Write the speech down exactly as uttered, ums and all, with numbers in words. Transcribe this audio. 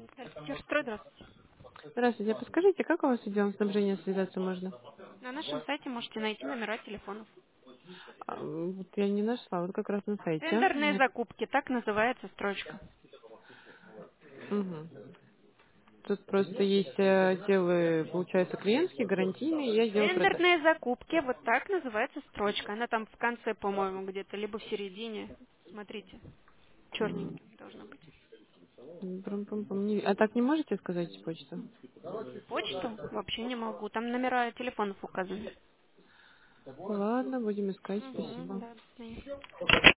Архитектура, здравствуйте. Здравствуйте, а подскажите, как у вас с отделом снабжения связаться можно? На нашем сайте можете найти номера телефонов. А, м, вот я не нашла, вот как раз на сайте. Тендерные закупки, так называется строчка. Угу. Тут просто есть э, отделы, получается, клиентские, гарантийные и отдел продаж. Тендерные закупки, вот так называется строчка. Она там в конце, по-моему, где-то, либо в середине. Смотрите, М, черненьким должно быть. брум-пум-пум. Не- А так не можете сказать почту? Почту вообще не могу. Там номера телефонов указаны. Ладно, будем искать, Угу, спасибо. да, до свидания.